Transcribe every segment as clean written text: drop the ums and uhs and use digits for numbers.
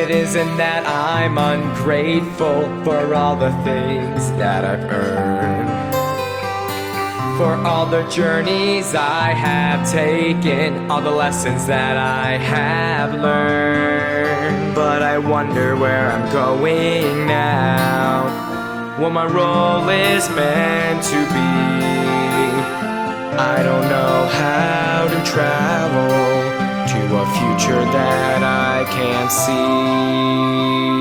it isn't that I'm ungrateful for all the things that I've earned, for all the journeys I have taken, all the lessons that I have learned. But I wonder where I'm going now, what my role is meant to be. I don't know how to travel to a future that I can't see.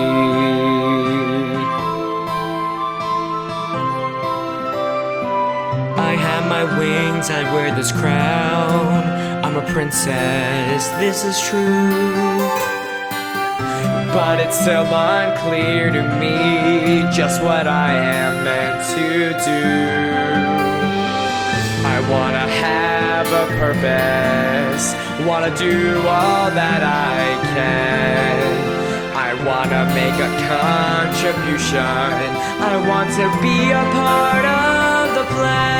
I have my wings, I wear this crown. I'm a princess, this is true. But it's still unclear to me just what I am meant to do. I wanna have a purpose, wanna do all that I can. I wanna make a contribution, I want to be a part of the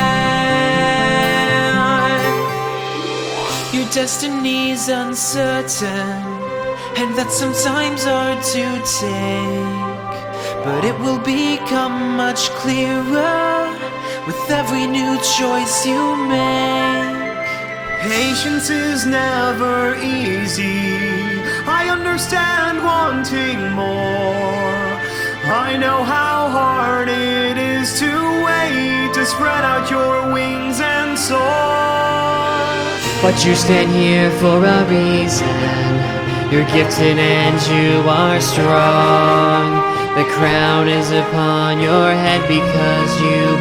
plan. Your destiny's uncertain, and that's sometimes hard to take, but it will become much clearer with every new choice you make. Patience is never easy, I understand wanting more. I know how hard it is to wait, to spread out your wings and soar. But you stand here for a reason, you're gifted and you are strong. The crown is upon your head because you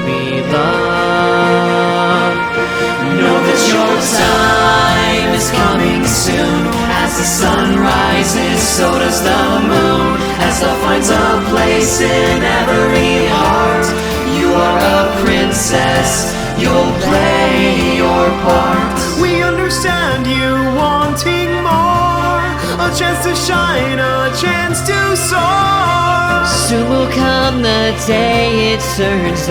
belong. Know that your time is coming soon. As the sun rises, so does the moon. As love finds a place in every heart, you are a princess, you'll play your part. We understand you wanting more, a chance to shine, a chance to soar. Soon will come the day it turns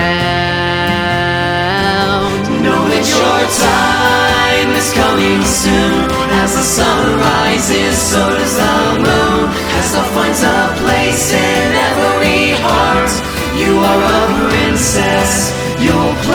around. Know that your time is coming soon. As the sun rises, so does the moon. As love finds a place in every heart, you are a princess, you'll play